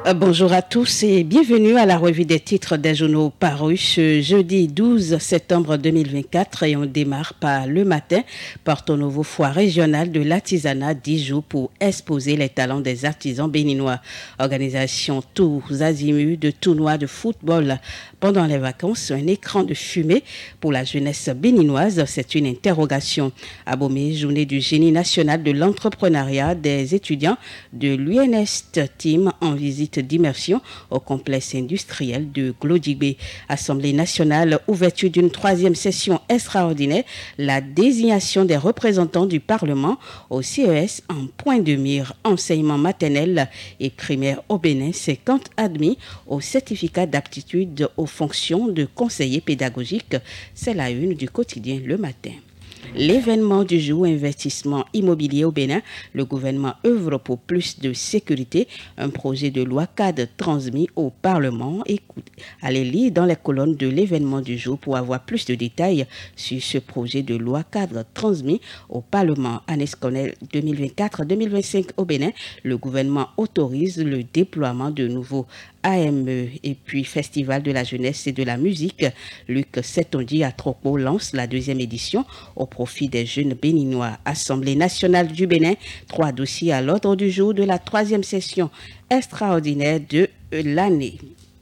Bonjour à tous et bienvenue à la revue des titres des journaux parus ce jeudi 12 septembre 2024 et on démarre par le matin par ton nouveau foire régional de l'artisanat 10 jours pour exposer les talents des artisans béninois. Organisation tous azimuts de tournois de football pendant les vacances, un écran de fumée pour la jeunesse béninoise, c'est une interrogation. Abomey, journée du génie national de l'entrepreneuriat des étudiants de l'UNEST Team en visite d'immersion au complexe industriel de Glodjibé. Assemblée nationale, ouverture d'une troisième session extraordinaire, la désignation des représentants du Parlement au CES en point de mire, enseignement maternel et primaire au Bénin, 50 admis au certificat d'aptitude aux fonctions de conseiller pédagogique. C'est la une du quotidien Le Matin. L'événement du jour, investissement immobilier au Bénin, le gouvernement œuvre pour plus de sécurité, un projet de loi cadre transmis au Parlement. Allez lire dans les colonnes de l'événement du jour pour avoir plus de détails sur ce projet de loi cadre transmis au Parlement. Année scolaire 2024-2025 au Bénin, le gouvernement autorise le déploiement de nouveaux AME et puis Festival de la jeunesse et de la musique. Luc Setondi à Tropo lance la deuxième édition au profit des jeunes béninois. Assemblée nationale du Bénin, 3 dossiers à l'ordre du jour de la troisième session extraordinaire de l'année.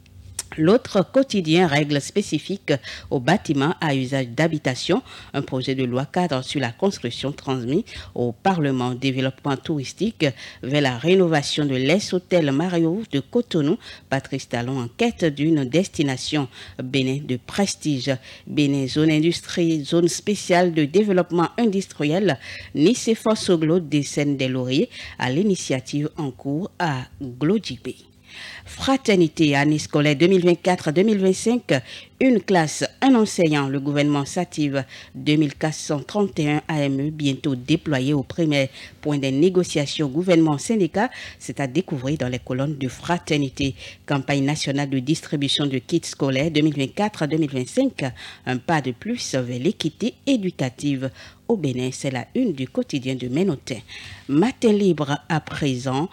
L'autre quotidien, règles spécifiques aux bâtiments à usage d'habitation, un projet de loi cadre sur la construction transmis au Parlement. Développement touristique vers la rénovation de l'Es-Hôtel Mario de Cotonou. Patrice Talon en quête d'une destination Bénin de prestige. Bénin, zone industrie, zone spéciale de développement industriel. Nice et Fossoglo décènent des lauriers à l'initiative en cours à Glodjibé. Fraternité, année scolaire 2024-2025, une classe, un enseignant, le gouvernement s'active 2431 AME bientôt déployés au primaire. Point des négociations gouvernement-syndicat, c'est à découvrir dans les colonnes de Fraternité. Campagne nationale de distribution de kits scolaires 2024-2025, un pas de plus vers l'équité éducative. Au Bénin, c'est la une du quotidien de Ménotin. Matin libre à présent,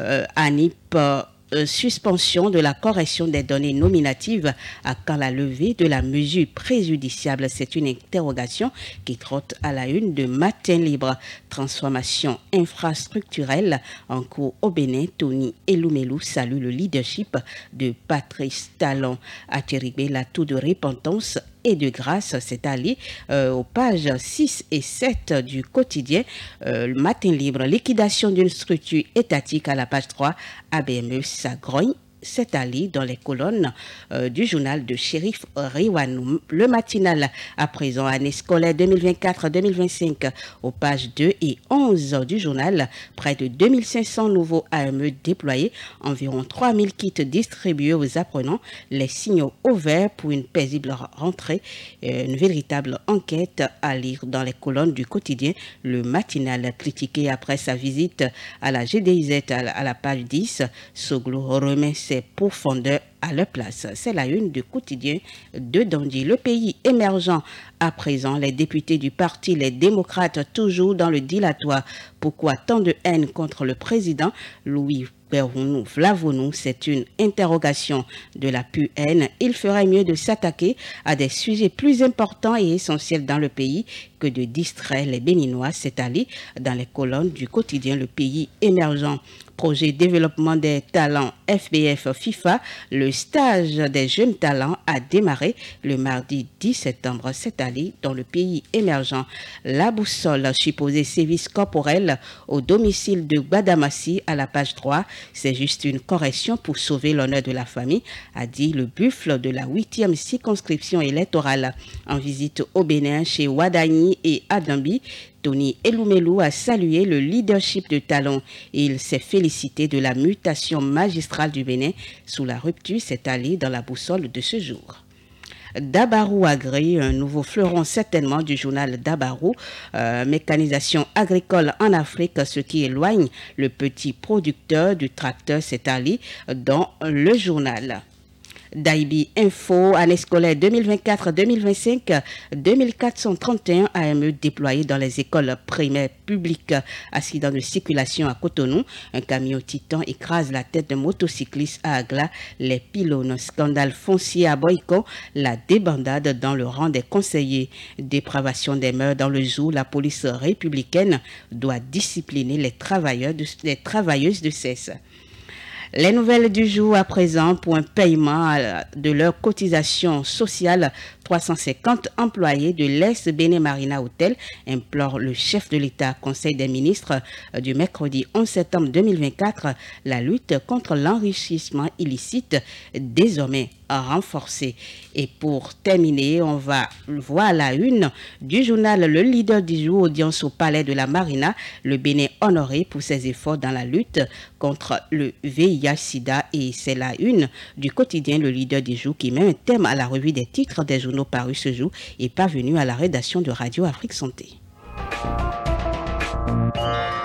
ANIP. Suspension de la correction des données nominatives à quand la levée de la mesure préjudiciable. C'est une interrogation qui trotte à la une de Matin libre. Transformation infrastructurelle en cours au Bénin. Tony Eloumelou salue le leadership de Patrice Talon. À Théribé, l'atout de repentance et de grâce, c'est allé aux pages 6 et 7 du quotidien Matin libre. Liquidation d'une structure étatique à la page 3, ABME s'agrogne. C'est allé dans les colonnes du journal de Shérif Riwanou. Le matinal à présent, année scolaire 2024-2025, aux pages 2 et 11 du journal, près de 2500 nouveaux AME déployés, environ 3000 kits distribués aux apprenants, les signaux au vert pour une paisible rentrée, une véritable enquête à lire dans les colonnes du quotidien. Le matinal critiqué après sa visite à la GDIZ à la page 10, Soglo remet ses profondeurs à leur place. C'est la une du quotidien de Dandi. Le pays émergent à présent, les députés du parti, les démocrates, toujours dans le dilatoire. Pourquoi tant de haine contre le président Louis Vlavonou, c'est une interrogation de la pure haine. Il ferait mieux de s'attaquer à des sujets plus importants et essentiels dans le pays que de distraire les Béninois. C'est allé dans les colonnes du quotidien Le Pays émergent. Projet développement des talents FBF FIFA, le stage des jeunes talents a démarré le mardi 10 septembre cette année dans le pays émergent. La boussole supposée sévice corporel au domicile de Gbadamassi à la page 3, c'est juste une correction pour sauver l'honneur de la famille, a dit le buffle de la 8e circonscription électorale. En visite au Bénin chez Wadani et Adambi, Tony Eloumelou a salué le leadership de Talon et il s'est félicité de la mutation magistrale du Bénin sous la rupture s'est allée dans la boussole de ce jour. Dabarou Agri, un nouveau fleuron certainement du journal Dabarou, mécanisation agricole en Afrique, ce qui éloigne le petit producteur du tracteur s'est allé dans le journal. d'Aibi Info, année scolaire 2024-2025, 2431 AME déployés dans les écoles primaires publiques. Accident de circulation à Cotonou, un camion Titan écrase la tête d'un motocycliste à Agla, les pylônes. Scandale foncier à Boyko, la débandade dans le rang des conseillers. Dépravation des mœurs dans le zoo, la police républicaine doit discipliner les travailleuses de cesse. Les nouvelles du jour à présent pour un paiement de leur cotisation sociale. 350 employés de l'Est Bénin Marina Hotel implorent le chef de l'État, Conseil des ministres du mercredi 11 septembre 2024, la lutte contre l'enrichissement illicite désormais renforcée. Et pour terminer, on va voir la une du journal Le Leader du jour, audience au palais de la Marina, le Bénin honoré pour ses efforts dans la lutte contre le VIH-Sida, et c'est la une du quotidien Le Leader du jour qui met un thème à la revue des titres des journaux parus ce jour et parvenu à la rédaction de Radio Afrique Santé.